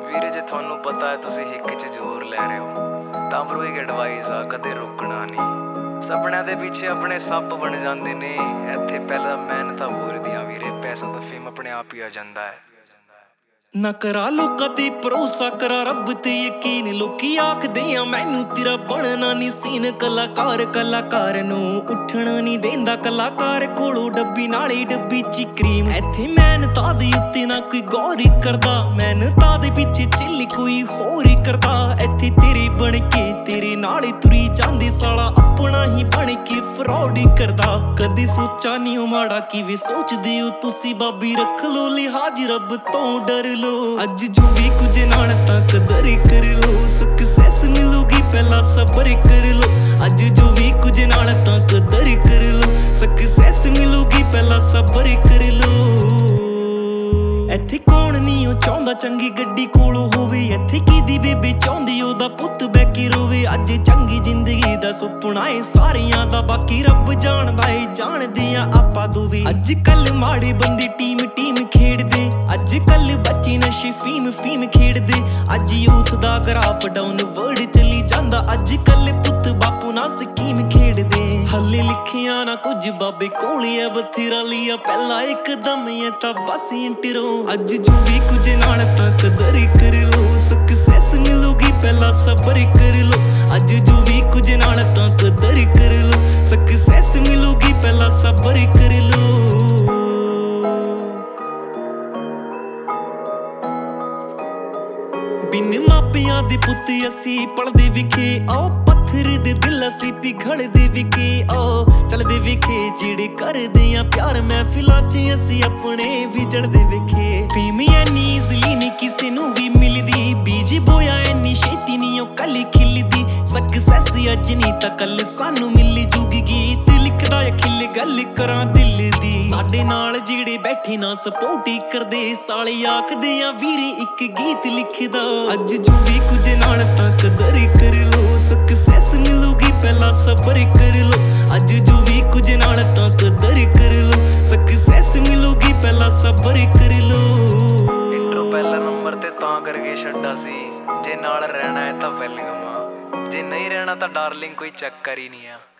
ਵੀਰੇ ਜੇ ਤੁਹਾਨੂੰ ਪਤਾ ਹੈ ਤੁਸੀਂ ਹਿੱਕ 'ਚ ਜ਼ੋਰ ਲੈ ਰਹੇ ਹੋ ਤਾਂ ਬਰੋ ਇੱਕ ਐਡਵਾਈਸ ਆ, ਕਦੇ ਰੁਕਣਾ ਨਹੀਂ। ਸੁਪਨਿਆਂ ਦੇ ਪਿੱਛੇ ਆਪਣੇ ਸੱਪ ਬਣ ਜਾਂਦੇ ਨੇ। ਇੱਥੇ ਪਹਿਲਾਂ ਮਿਹਨਤਾਂ ਬੋਰਦੀਆਂ ਵੀਰੇ, ਪੈਸਾ ਤਾਂ ਫੇਮ ਆਪਣੇ ਆਪ ਹੀ ਆ ਜਾਂਦਾ ਹੈ। ਨਾ ਕਰਾ ਲੋਕਾਂ ਤੇ ਭਰੋਸਾ, ਕਰਾ ਰੱਬ ਤੇ ਯਕੀਨ। ਲੋਕੀ ਆਖਦੇ ਆ ਮੈਨੂੰ ਤੇਰਾ ਬਣਨਾ ਨੀ ਸੀਨ। ਕਲਾਕਾਰ ਨੂੰ ਉੱਠਣਾ ਨੀ ਦੇਂਦਾ, ਕਲਾਕਾਰ ਕੋਲੋਂ ਡੱਬੀ ਨਾਲੇ ਡੱਬੀ ਚ ਕਰੀਮ। ਇੱਥੇ ਮਿਹਨਤਾਂ ਦੇ ਉੱਤੇ ਨਾ ਕੋਈ ਗੌਰ ਹੀ ਕਰਦਾ, ਮਿਹਨਤਾਂ ਦੇ ਪਿੱਛੇ ਚੱਲੀ ਕੋਈ ਹੋਰ ਹੀ ਕਰਦਾ। ਇੱਥੇ ਤੇਰੇ ਬਣ ਕੇ ਤੇਰੇ ਨਾਲੇ ਤੁਰੀ ਜਾਂਦੇ, ਸਾਲਾ ਆਪਣਾ ਹੀ ਬਣ ਕੇ ਫਰੌਡ ਹੀ ਕਰਦਾ। ਕਦੇ ਸੋਚਾ ਨੀ ਉਹ ਮਾੜਾ ਕਿਵੇਂ ਸੋਚਦੇ ਹੋ ਤੁਸੀਂ, ਬਾਬੀ ਰੱਖ ਲੋ ਲਿਹਾਜ਼ ਰੱਬ ਤੋਂ ਡਰ ਲੋ। ਅੱਜ ਜੋ ਵੀ ਕੁਝ ਨਾਲ ਤਾਂ ਕਦਰ ਕਰ ਲੋ, ਸਕਸੈਸ ਮਿਲੂਗੀ ਪਹਿਲਾਂ ਸਬਰ ਕਰ ਲੋ। ਅੱਜ ਜੋ ਵੀ ਕੁਝ ਨਾਲ ਤਾਂ ਕਦਰ ਕਰ ਲੋ, ਸਕਸੈਸ ਮਿਲੂਗੀ ਪਹਿਲਾਂ ਸਬਰ ਕਰ ਲੋ। ਇੱਥੇ ਕੌਣ ਨੀ ਉਹ ਚਾਹੁੰਦਾ ਚੰਗੀ ਗੱਡੀ ਕੋਲੋਂ ਹੋਵੇ, ਇੱਥੇ ਕਿਹਦੀ ਬੇਬੇ ਚਾਹੁੰਦੀ ਉਹਦਾ ਪੁੱਤ ਬਹਿ ਕੇ ਰੋਵੇ। ਅੱਜ ਚੰਗੀ ਜ਼ਿੰਦਗੀ ਦਾ ਸੁਪਨਾ ਏ ਸਾਰਿਆਂ ਦਾ, ਬਾਕੀ ਰੱਬ ਜਾਣਦਾ ਏ ਜਾਣਦੇ ਆ ਆਪਾਂ ਦੋਵੇਂ। ਅੱਜ ਕੱਲ ਮਾੜੇ ਬੰਦੇ ਟੀਮ ਖੇਡਦੇ, ਅੱਜ ਕੱਲ ਬੱਚੇ ਨਸ਼ੇ ਫੀਮ ਖੇਡਦੇ। ਅੱਜ ਯੂਥ ਦਾ ਗ੍ਰਾਫ ਡਾਊਨ ਵਰਡ ਚਲੀ ਜਾਂਦਾ, ਅੱਜ ਕੱਲ ਪੁੱਤ ਬਾਪੂ ਨਾਲ ਸਕੀਮ ਖੇਡਦੇ। ਹੱਲੇ ਲਿਖਿਆ ਨਾ ਕੁਝ ਬਾਬੇ ਕੋਲੇ ਆ, ਬਥੇਰਾ ਲਿਆ ਪਹਿਲਾਂ ਇੱਕਦਮ ਇਹ ਤਾਂ ਬਸ ਇੰਟਰੋ। ਅੱਜ ਜੋ ਵੀ ਕੁਝ ਨਾਲ ਤਾਂ ਕਦਰ ਕਰ ਲੋ, ਸਕਸੈਸ ਮਿਲੂਗੀ ਪਹਿਲਾਂ ਸਬਰ ਕਰ ਲੋ। ਅੱਜ ਜੋ ਵੀ ਕੁਝ ਨਾਲ ਤਾਂ ਕਦਰ ਕਰ ਲੋ, ਸਕਸੈਸ ਮਿਲੂਗੀ ਪਹਿਲਾਂ ਸਬਰ ਕਰ ਲੋ। ਬਿਨ ਮਾਪਿਆਂ ਦੇ ਪੁੱਤ ਅਸੀਂ ਪਲਦੇ ਵਿਖੇ, ਆਓ ਪੱਥਰ ਦੇ ਦਿਲ ਅਸੀਂ ਪਿਘਲਦੇ ਵਿਖੇ। ਆਓ ਚੱਲਦੇ ਵਿਖੇ ਜਿਹੜੇ ਕਰਦੇ ਆ ਪਿਆਰ, ਮਹਿਫਿਲਾਂ 'ਚ ਅਸੀਂ ਆਪਣੇ ਵਿਜੜਦੇ ਵਿਖੇ। ਫੇਮ ਐਨੀ ਈਜ਼ਲੀ ਨੀ ਕਿਸੇ ਨੂੰ ਵੀ ਮਿਲਦੀ, ਬੀਜ ਬੋਇਆ ਐਨੀ ਛੇਤੀ ਨੀ ਉਹ ਕੱਲੀ ਖਿਲਦੀ। ਸਕਸੈਸ ਅੱਜ ਨੀ ਤਾਂ ਕੱਲ ਸਾਨੂੰ ਮਿਲ ਜੂਗੀ, ਗੀਤ ਲਿਖਦਾ ਜਾਂ ਖਿਲ ਗੱਲ ਕਰਾਂ ਦਿਲ ਦੀ। ਸਾਡੇ ਨਾਲ ਜਿਹੜੇ ਬੈਠੇ ਨਾ ਸਪੋਰਟ ਹੀ ਕਰਦੇ, ਸਾਲੇ ਆਖਦੇ ਆ ਵੀਰੇ ਇੱਕ ਗੀਤ ਲਿਖਦਾ। ਅੱਜ ਜੋ ਵੀ ਕੁਝ ਨਾਲ ਤਾਂ ਕਦਰ ਕਰ ਲੋ, ਸਕਸੈਸ ਮਿਲੂਗੀ ਪਹਿਲਾਂ ਸਬਰ ਕਰ ਲੋ। ਅੱਜ ਜੋ ਵੀ ਕੁਝ ਨਾਲ ਤਾਂ ਕਦਰ ਕਰ ਲੋ, ਸਕਸੈਸ ਮਿਲੂਗੀ ਪਹਿਲਾਂ ਸਬਰ ਕਰ ਲੋ। ਇੰਟਰੋ ਪਹਿਲਾ ਨੰਬਰ ਤੇ ਤਾਂ ਕਰਕੇ ਛੱਡਾ ਸੀ, ਜੇ ਨਾਲ ਰਹਿਣਾ ਹੈ ਤਾਂ ਵੈਲਕਮ ਆ, ਜੇ ਨਹੀਂ ਰਹਿਣਾ ਤਾਂ ਡਾਰਲਿੰਗ ਕੋਈ ਚੱਕਰ ਹੀ ਨਹੀਂ ਆ।